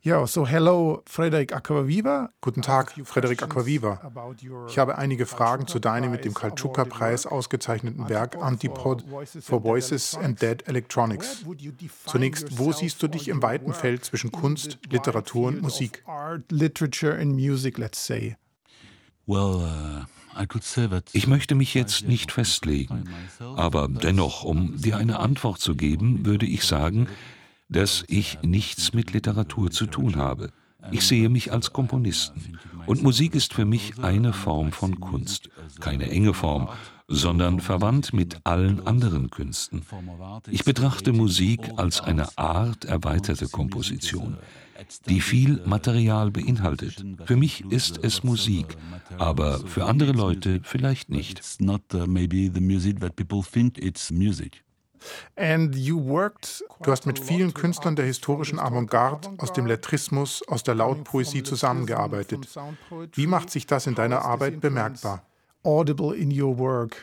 Yeah, so hello, Frederic Acquaviva. Guten Tag, Frederic Acquaviva. Ich habe einige Fragen zu deinem mit dem Karl-Tschuka-Preis ausgezeichneten Werk Antipod for Voices and Dead Electronics. Zunächst, wo siehst du dich im weiten Feld zwischen Kunst, Literatur und Musik? Ich möchte mich jetzt nicht festlegen, aber dennoch, um dir eine Antwort zu geben, würde ich sagen, dass ich nichts mit Literatur zu tun habe. Ich sehe mich als Komponisten. Und Musik ist für mich eine Form von Kunst. Keine enge Form, sondern verwandt mit allen anderen Künsten. Ich betrachte Musik als eine Art erweiterte Komposition, die viel Material beinhaltet. Für mich ist es Musik, aber für andere Leute vielleicht nicht. Du hast mit vielen Künstlern der historischen Avantgarde, aus dem Lettrismus, aus der Lautpoesie zusammengearbeitet. Wie macht sich das in deiner Arbeit bemerkbar? Audible in your work.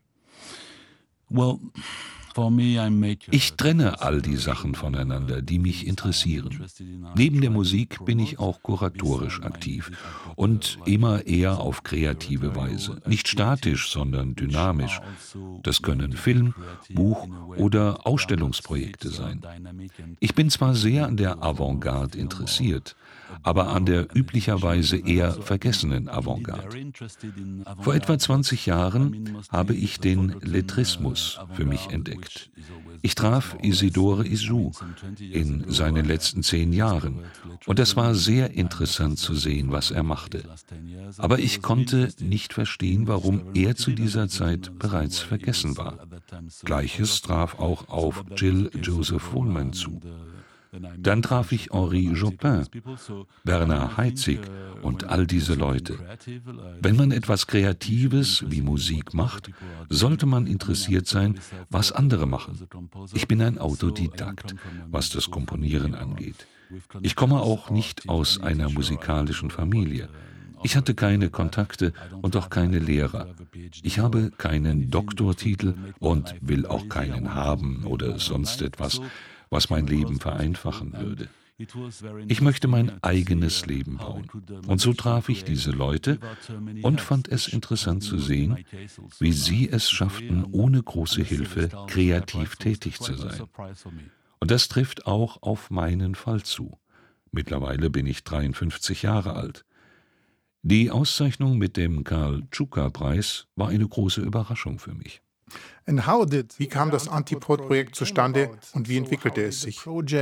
Ich trenne all die Sachen voneinander, die mich interessieren. Neben der Musik bin ich auch kuratorisch aktiv und immer eher auf kreative Weise. Nicht statisch, sondern dynamisch. Das können Film, Buch oder Ausstellungsprojekte sein. Ich bin zwar sehr an der Avantgarde interessiert, aber an der üblicherweise eher vergessenen Avantgarde. Vor etwa 20 Jahren habe ich den Lettrismus für mich entdeckt. Ich traf Isidore Isou in seinen letzten 10 Jahren und es war sehr interessant zu sehen, was er machte. Aber ich konnte nicht verstehen, warum er zu dieser Zeit bereits vergessen war. Gleiches traf auch auf Jill Joseph Woolman zu. Dann traf ich Henri Jopin, Werner Heitzig und all diese Leute. Wenn man etwas Kreatives wie Musik macht, sollte man interessiert sein, was andere machen. Ich bin ein Autodidakt, was das Komponieren angeht. Ich komme auch nicht aus einer musikalischen Familie. Ich hatte keine Kontakte und auch keine Lehrer. Ich habe keinen Doktortitel und will auch keinen haben oder sonst etwas, was mein Leben vereinfachen würde. Ich möchte mein eigenes Leben bauen. Und so traf ich diese Leute und fand es interessant zu sehen, wie sie es schafften, ohne große Hilfe kreativ tätig zu sein. Und das trifft auch auf meinen Fall zu. Mittlerweile bin ich 53 Jahre alt. Die Auszeichnung mit dem Karl-Tschuka-Preis war eine große Überraschung für mich. Wie kam das Antipod-Projekt zustande und wie entwickelte es sich?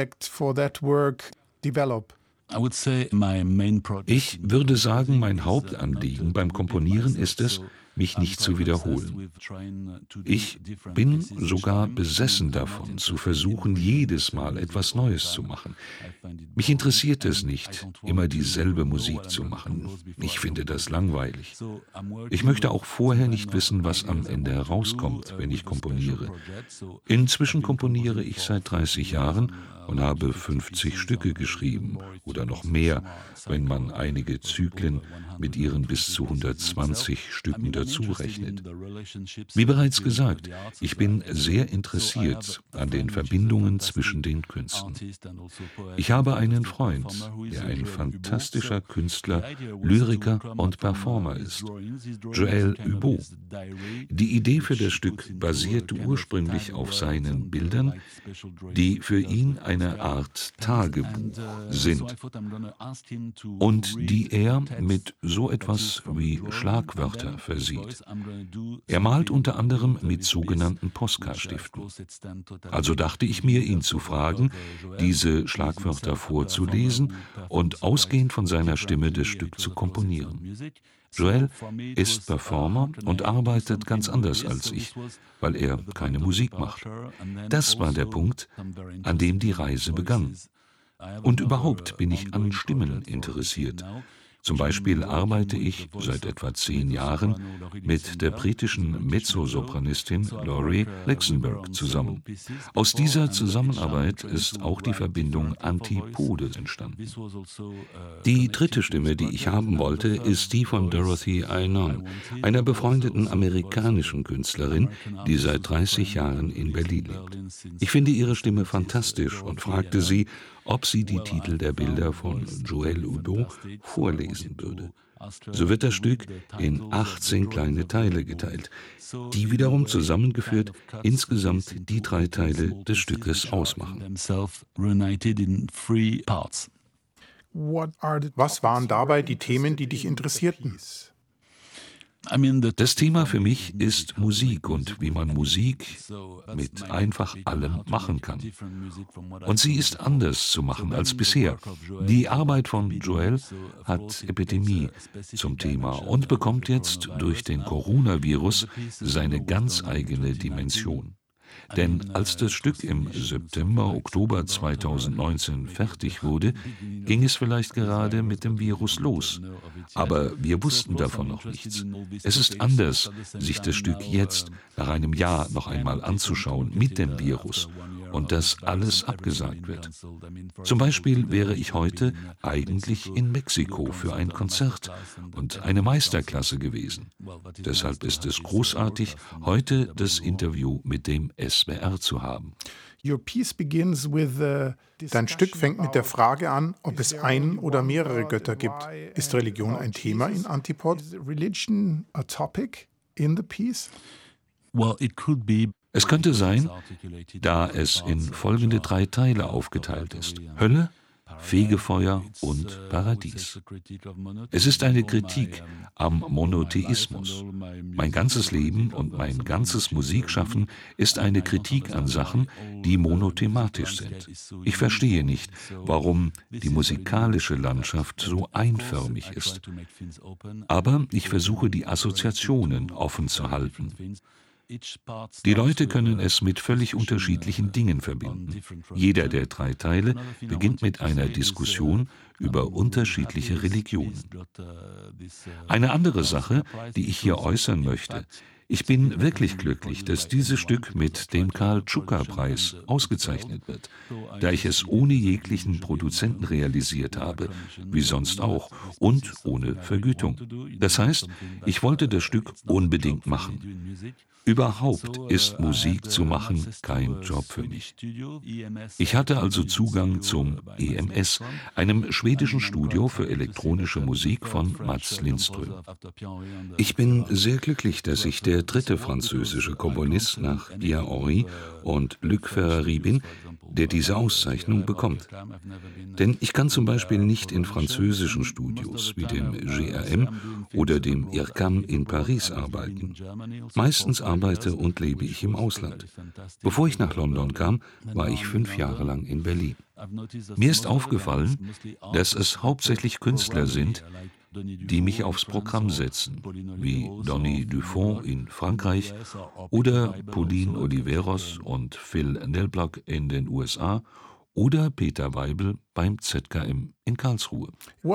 Ich würde sagen, mein Hauptanliegen beim Komponieren ist es, mich nicht zu wiederholen. Ich bin sogar besessen davon, zu versuchen, jedes Mal etwas Neues zu machen. Mich interessiert es nicht, immer dieselbe Musik zu machen. Ich finde das langweilig. Ich möchte auch vorher nicht wissen, was am Ende herauskommt, wenn ich komponiere. Inzwischen komponiere ich seit 30 Jahren und habe 50 Stücke geschrieben oder noch mehr, wenn man einige Zyklen mit ihren bis zu 120 Stücken dazu rechnet. Wie bereits gesagt, ich bin sehr interessiert an den Verbindungen zwischen den Künsten. Ich habe einen Freund, der ein fantastischer Künstler, Lyriker und Performer ist, Joël Hubeau. Die Idee für das Stück basierte ursprünglich auf seinen Bildern, die für ihn eine Art Tagebuch sind und die er mit so etwas wie Schlagwörter versieht. Er malt unter anderem mit sogenannten Posca-Stiften. Also dachte ich mir, ihn zu fragen, diese Schlagwörter vorzulesen und ausgehend von seiner Stimme das Stück zu komponieren. Joël ist Performer und arbeitet ganz anders als ich, weil er keine Musik macht. Das war der Punkt, an dem die Reise begann. Und überhaupt bin ich an Stimmen interessiert. Zum Beispiel arbeite ich seit etwa 10 Jahren mit der britischen Mezzosopranistin Laurie Luxemburg zusammen. Aus dieser Zusammenarbeit ist auch die Verbindung Antipode entstanden. Die dritte Stimme, die ich haben wollte, ist die von Dorothy Ainon, einer befreundeten amerikanischen Künstlerin, die seit 30 Jahren in Berlin lebt. Ich finde ihre Stimme fantastisch und fragte sie, ob sie die Titel der Bilder von Joël Houdeau vorlesen würde. So wird das Stück in 18 kleine Teile geteilt, die wiederum zusammengeführt insgesamt die 3 Teile des Stückes ausmachen. Was waren dabei die Themen, die dich interessierten? Das Thema für mich ist Musik und wie man Musik mit einfach allem machen kann. Und sie ist anders zu machen als bisher. Die Arbeit von Joël hat Epidemie zum Thema und bekommt jetzt durch den Coronavirus seine ganz eigene Dimension. Denn als das Stück im September, Oktober 2019 fertig wurde, ging es vielleicht gerade mit dem Virus los. Aber wir wussten davon noch nichts. Es ist anders, sich das Stück jetzt, nach einem Jahr, noch einmal anzuschauen mit dem Virus und dass alles abgesagt wird. Zum Beispiel wäre ich heute eigentlich in Mexiko für ein Konzert und eine Meisterklasse gewesen. Deshalb ist es großartig, heute das Interview mit dem SWR zu haben. Dein Stück fängt mit der Frage an, ob es einen oder mehrere Götter gibt. Ist Religion ein Thema in Antipod? Es könnte sein, da es in folgende 3 Teile aufgeteilt ist: Hölle, Fegefeuer und Paradies. Es ist eine Kritik am Monotheismus. Mein ganzes Leben und mein ganzes Musikschaffen ist eine Kritik an Sachen, die monothematisch sind. Ich verstehe nicht, warum die musikalische Landschaft so einförmig ist. Aber ich versuche, die Assoziationen offen zu halten. Die Leute können es mit völlig unterschiedlichen Dingen verbinden. Jeder der 3 Teile beginnt mit einer Diskussion über unterschiedliche Religionen. Eine andere Sache, die ich hier äußern möchte: Ich bin wirklich glücklich, dass dieses Stück mit dem Karl-Tschuka-Preis ausgezeichnet wird, da ich es ohne jeglichen Produzenten realisiert habe, wie sonst auch, und ohne Vergütung. Das heißt, ich wollte das Stück unbedingt machen. Überhaupt ist Musik zu machen kein Job für mich. Ich hatte also Zugang zum EMS, einem schwedischen Studio für elektronische Musik von Mats Lindström. Ich bin sehr glücklich, dass ich der 3. französische Komponist nach Pierre Henry und Luc Ferrari bin, der diese Auszeichnung bekommt. Denn ich kann zum Beispiel nicht in französischen Studios wie dem GRM oder dem IRCAM in Paris arbeiten. Meistens arbeite und lebe ich im Ausland. Bevor ich nach London kam, war ich 5 Jahre lang in Berlin. Mir ist aufgefallen, dass es hauptsächlich Künstler sind, die mich aufs Programm setzen, wie Donny Dufont in Frankreich oder Pauline Oliveros und Phil Nelblock in den USA oder Peter Weibel beim ZKM in Karlsruhe.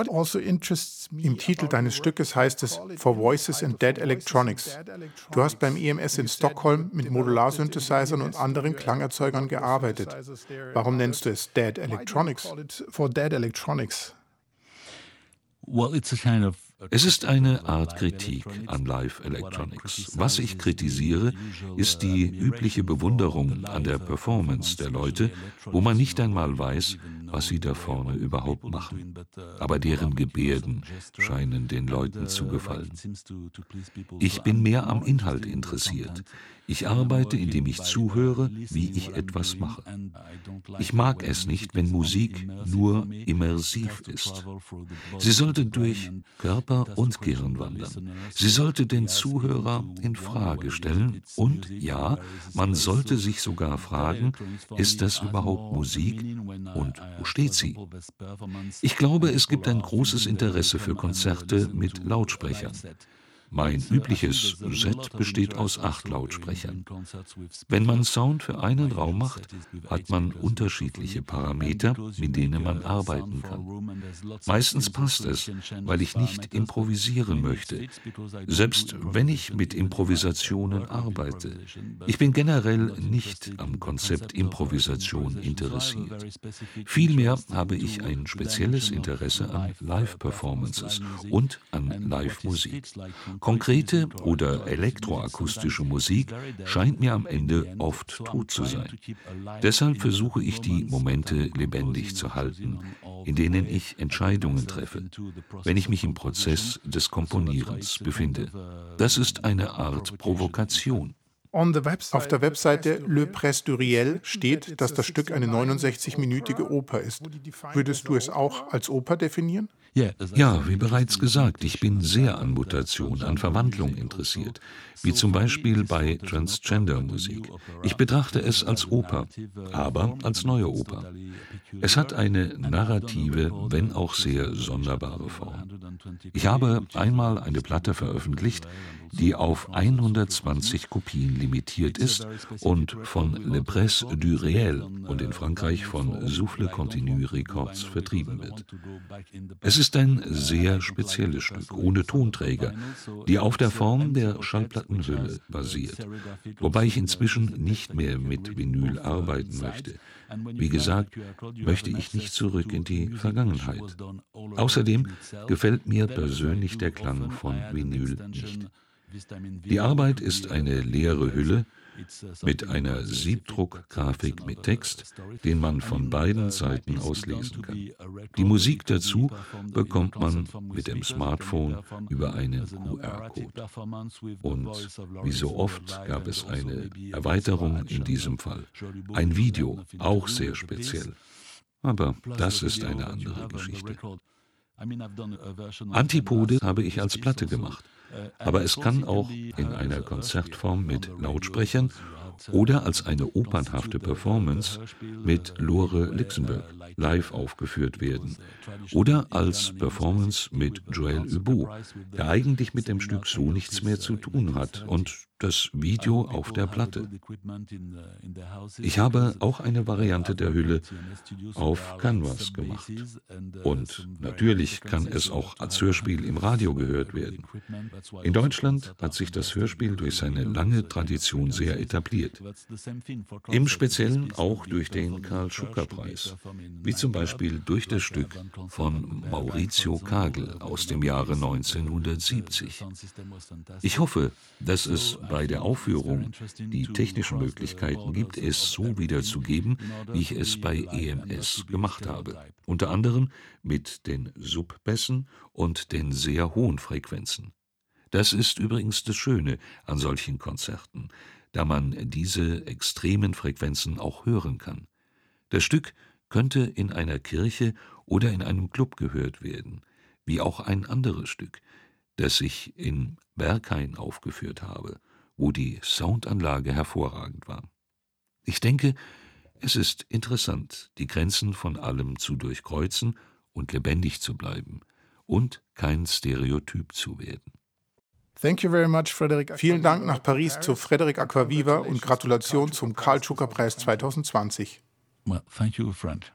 Im Titel deines Stückes heißt es For Voices and Dead Electronics. Du hast beim EMS in Stockholm mit Modularsynthesizern und anderen Klangerzeugern gearbeitet. Warum nennst du es Dead Electronics? Es ist eine Art Kritik an Live Electronics. Was ich kritisiere, ist die übliche Bewunderung an der Performance der Leute, wo man nicht einmal weiß, was sie da vorne überhaupt machen. Aber deren Gebärden scheinen den Leuten zu gefallen. Ich bin mehr am Inhalt interessiert. Ich arbeite, indem ich zuhöre, wie ich etwas mache. Ich mag es nicht, wenn Musik nur immersiv ist. Sie sollte durch Körper und Gehirn wandern. Sie sollte den Zuhörer in Frage stellen und ja, man sollte sich sogar fragen, ist das überhaupt Musik und wo steht sie? Ich glaube, es gibt ein großes Interesse für Konzerte mit Lautsprechern. Mein übliches Set besteht aus 8 Lautsprechern. Wenn man Sound für einen Raum macht, hat man unterschiedliche Parameter, mit denen man arbeiten kann. Meistens passt es, weil ich nicht improvisieren möchte, selbst wenn ich mit Improvisationen arbeite. Ich bin generell nicht am Konzept Improvisation interessiert. Vielmehr habe ich ein spezielles Interesse an Live-Performances und an Live-Musik. Konkrete oder elektroakustische Musik scheint mir am Ende oft tot zu sein. Deshalb versuche ich, die Momente lebendig zu halten, in denen ich Entscheidungen treffe, wenn ich mich im Prozess des Komponierens befinde. Das ist eine Art Provokation. Auf der Webseite Le Presse du Riel steht, dass das Stück eine 69-minütige Oper ist. Würdest du es auch als Oper definieren? Ja, wie bereits gesagt, ich bin sehr an Mutation, an Verwandlung interessiert, wie zum Beispiel bei Transgender-Musik. Ich betrachte es als Oper, aber als neue Oper. Es hat eine narrative, wenn auch sehr sonderbare Form. Ich habe einmal eine Platte veröffentlicht, die auf 120 Kopien limitiert ist und von Le Presse du Riel und in Frankreich von Souffle Continu Records vertrieben wird. Es ist ein sehr spezielles Stück, ohne Tonträger, die auf der Form der Schallplattenhülle basiert, wobei ich inzwischen nicht mehr mit Vinyl arbeiten möchte. Wie gesagt, möchte ich nicht zurück in die Vergangenheit. Außerdem gefällt mir persönlich der Klang von Vinyl nicht. Die Arbeit ist eine leere Hülle mit einer Siebdruckgrafik mit Text, den man von beiden Seiten aus lesen kann. Die Musik dazu bekommt man mit dem Smartphone über einen QR-Code. Und wie so oft gab es eine Erweiterung in diesem Fall. Ein Video, auch sehr speziell. Aber das ist eine andere Geschichte. Antipode habe ich als Platte gemacht. Aber es kann auch in einer Konzertform mit Lautsprechern oder als eine opernhafte Performance mit Lore Lixenberg live aufgeführt werden oder als Performance mit Joël Hubeau, der eigentlich mit dem Stück so nichts mehr zu tun hat, und das Video auf der Platte. Ich habe auch eine Variante der Hülle auf Canvas gemacht. Und natürlich kann es auch als Hörspiel im Radio gehört werden. In Deutschland hat sich das Hörspiel durch seine lange Tradition sehr etabliert. Im Speziellen auch durch den Karl-Schucker-Preis, wie zum Beispiel durch das Stück von Maurizio Kagel aus dem Jahre 1970. Ich hoffe, dass es bei der Aufführung die technischen Möglichkeiten gibt, es so wiederzugeben, wie ich es bei EMS gemacht habe. Unter anderem mit den Subbässen und den sehr hohen Frequenzen. Das ist übrigens das Schöne an solchen Konzerten, da man diese extremen Frequenzen auch hören kann. Das Stück könnte in einer Kirche oder in einem Club gehört werden, wie auch ein anderes Stück, das ich in Berghain aufgeführt habe, wo die Soundanlage hervorragend war. Ich denke, es ist interessant, die Grenzen von allem zu durchkreuzen und lebendig zu bleiben und kein Stereotyp zu werden. Thank you very much, Frédéric. Vielen Dank nach Paris zu Frédéric Acquaviva und Gratulation zum Karl-Schucker-Preis 2020. Well, thank you, friend.